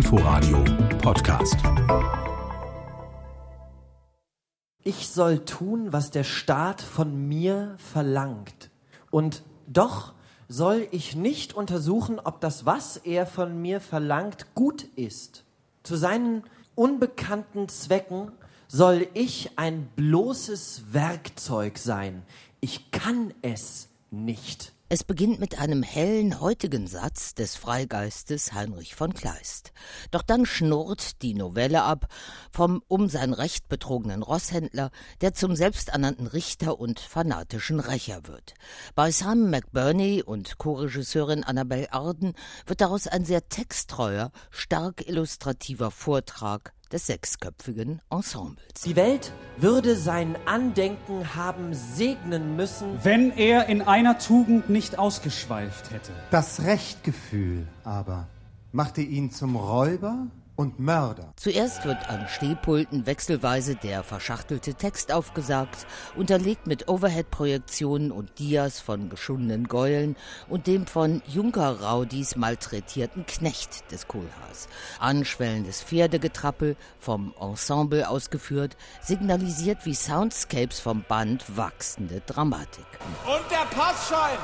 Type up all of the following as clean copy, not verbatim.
Inforadio Podcast. Ich soll tun, was der Staat von mir verlangt. Und doch soll ich nicht untersuchen, ob das, was er von mir verlangt, gut ist. Zu seinen unbekannten Zwecken soll ich ein bloßes Werkzeug sein. Ich kann es nicht. Es beginnt mit einem hellen heutigen Satz des Freigeistes Heinrich von Kleist. Doch dann schnurrt die Novelle ab vom um sein Recht betrogenen Rosshändler, der zum selbsternannten Richter und fanatischen Rächer wird. Bei Simon McBurney und Co-Regisseurin Annabelle Arden wird daraus ein sehr texttreuer, stark illustrativer Vortrag des sechsköpfigen Ensembles. Die Welt würde sein Andenken haben segnen müssen, wenn er in einer Tugend nicht ausgeschweift hätte. Das Rechtgefühl aber machte ihn zum Räuber und Mörder. Zuerst wird an Stehpulten wechselweise der verschachtelte Text aufgesagt, unterlegt mit Overhead-Projektionen und Dias von geschundenen Gäulen und dem von Junker-Raudis malträtierten Knecht des Kohlhaas. Anschwellendes Pferdegetrappel, vom Ensemble ausgeführt, signalisiert wie Soundscapes vom Band wachsende Dramatik. Und der Passschein!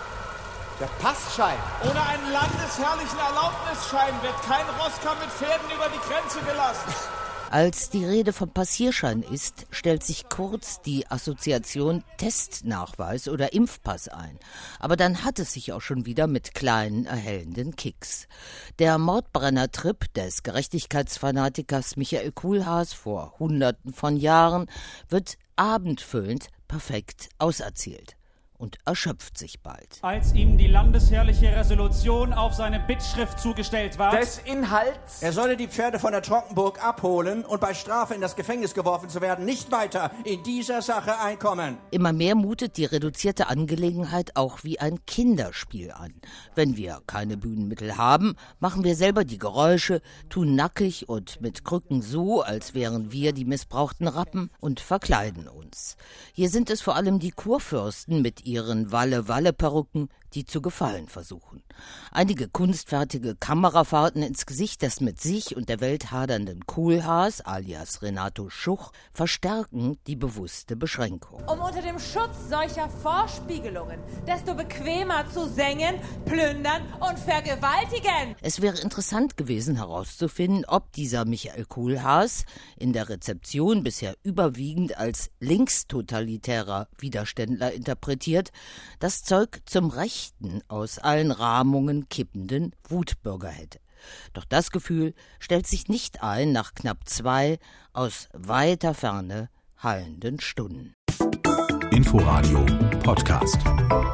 der Passschein. Ohne einen landesherrlichen Erlaubnisschein wird kein Rosskamm mit Pferden über die Grenze gelassen. Als die Rede vom Passierschein ist, stellt sich kurz die Assoziation Testnachweis oder Impfpass ein. Aber dann hat es sich auch schon wieder mit kleinen, erhellenden Kicks. Der Mordbrenner-Trip des Gerechtigkeitsfanatikers Michael Kohlhaas vor Hunderten von Jahren wird abendfüllend perfekt auserzählt und erschöpft sich bald. Als ihm die landesherrliche Resolution auf seine Bittschrift zugestellt war, Des Inhalts, er solle die Pferde von der Tronkenburg abholen und bei Strafe in das Gefängnis geworfen zu werden, nicht weiter in dieser Sache einkommen. Immer mehr mutet die reduzierte Angelegenheit auch wie ein Kinderspiel an. Wenn wir keine Bühnenmittel haben, machen wir selber die Geräusche, tun nackig und mit Krücken so, als wären wir die missbrauchten Rappen und verkleiden uns. Hier sind es vor allem die Kurfürsten mit ihren Walle-Walle-Perücken, die zu gefallen versuchen. Einige kunstfertige Kamerafahrten ins Gesicht des mit sich und der Welt hadernden Kohlhaas, alias Renato Schuch, verstärken die bewusste Beschränkung. Um unter dem Schutz solcher Vorspiegelungen desto bequemer zu sengen, plündern und vergewaltigen. Es wäre interessant gewesen herauszufinden, ob dieser Michael Kohlhaas, in der Rezeption bisher überwiegend als linkstotalitärer Widerständler interpretiert, das Zeug zum rechten, aus allen Rahmungen kippenden Wutbürger hätte. Doch das Gefühl stellt sich nicht ein nach knapp 2 aus weiter Ferne hallenden Stunden. Inforadio Podcast.